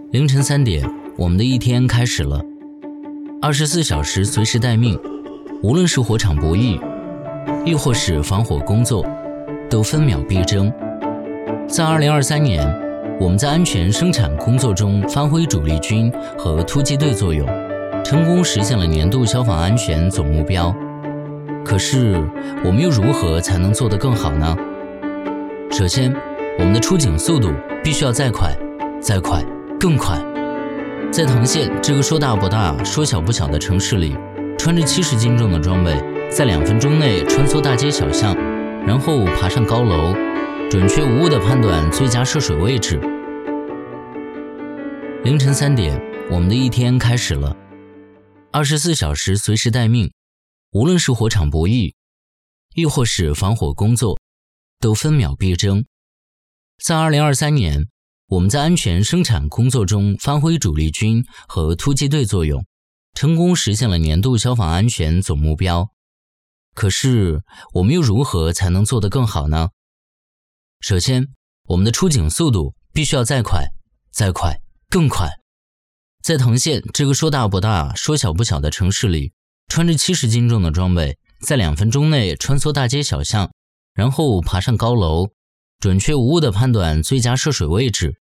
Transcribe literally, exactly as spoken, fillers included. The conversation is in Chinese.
凌晨三点，我们的一天开始了。二十四小时随时待命，无论是火场博弈，亦或是防火工作，都分秒必争。在二零二三年，我们在安全生产工作中发挥主力军和突击队作用，成功实现了年度消防安全总目标。可是，我们又如何才能做得更好呢？首先，我们的出警速度必须要再快，再快，更快。在藤县这个说大不大、说小不小的城市里，穿着七十斤重的装备，在两分钟内穿梭大街小巷，然后爬上高楼，准确无误地判断最佳涉水位置。凌晨三点，我们的一天开始了。二十四小时随时待命，无论是火场博弈，亦或是防火工作，都分秒必争。在二零二三年，我们在安全生产工作中发挥主力军和突击队作用，成功实现了年度消防安全总目标。可是，我们又如何才能做得更好呢？首先，我们的出警速度必须要再快，再快，更快。在藤县这个说大不大、说小不小的城市里，穿着七十斤重的装备，在两分钟内穿梭大街小巷，然后爬上高楼，准确无误地判断最佳涉水位置。